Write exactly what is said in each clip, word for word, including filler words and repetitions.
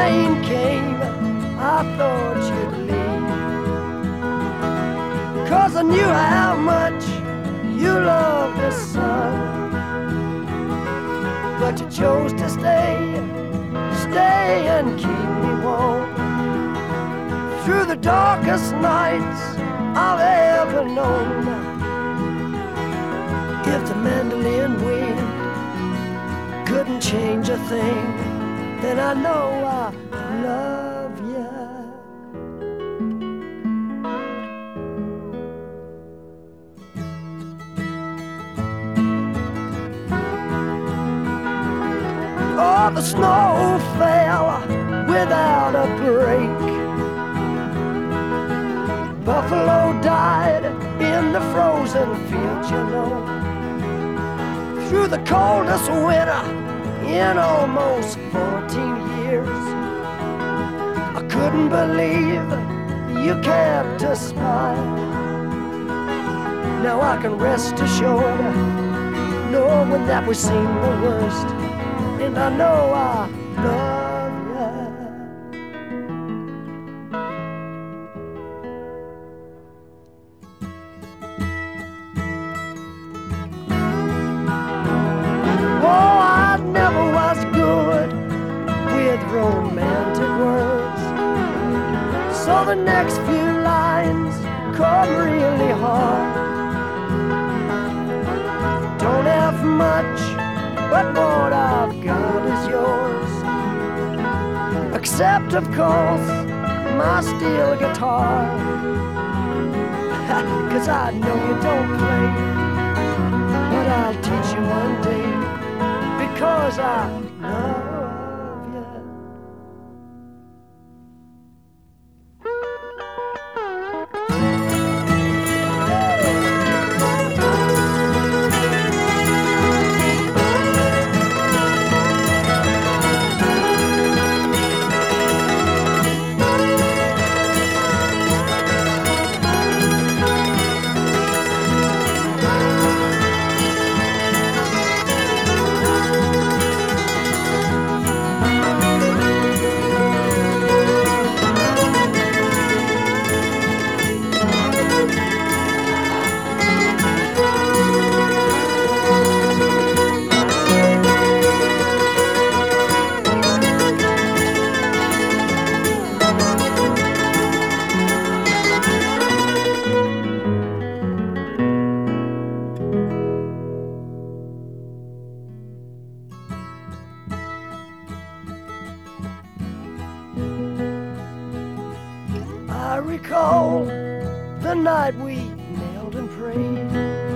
rain came, I thought you'd leave, 'cause I knew how much you loved the sun. But you chose to stay, stay and keep me warm through the darkest nights I've ever known. If the mandolin wind couldn't change a thing, then I know I love you. Oh, the snow fell without a break. Buffalo died in the frozen fields, you know. Through the coldest winter in almost fourteen years, I couldn't believe you kept a smile. Now I can rest assured, knowing that we've seen the worst, and I know I love you. Oh, I never was good with romantic words, so the next few lines come really hard. Don't have much, but what I've got is yours, except of course my steel guitar. 'Cause I know you don't play, but I'll teach you one day, because I love you. I recall the night we knelt and prayed,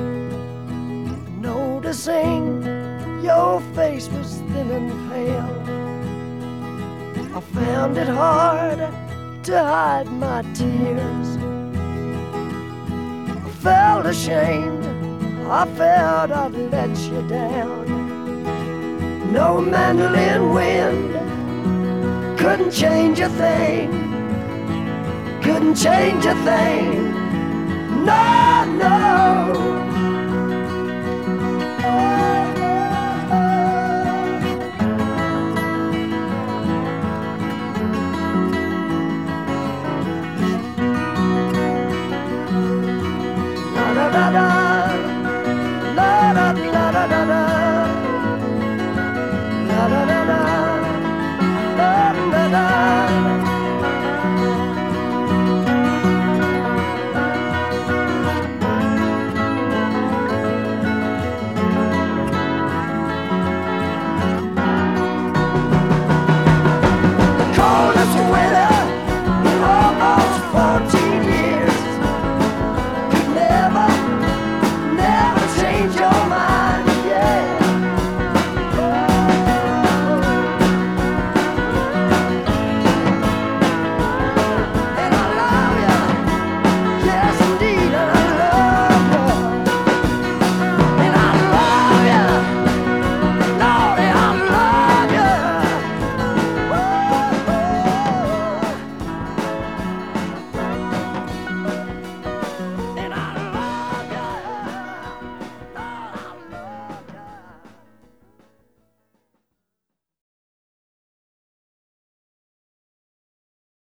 noticing your face was thin and pale. I found it hard to hide my tears. I felt ashamed, I felt I'd let you down. No mandolin wind couldn't change a thing, couldn't change a thing. No, no.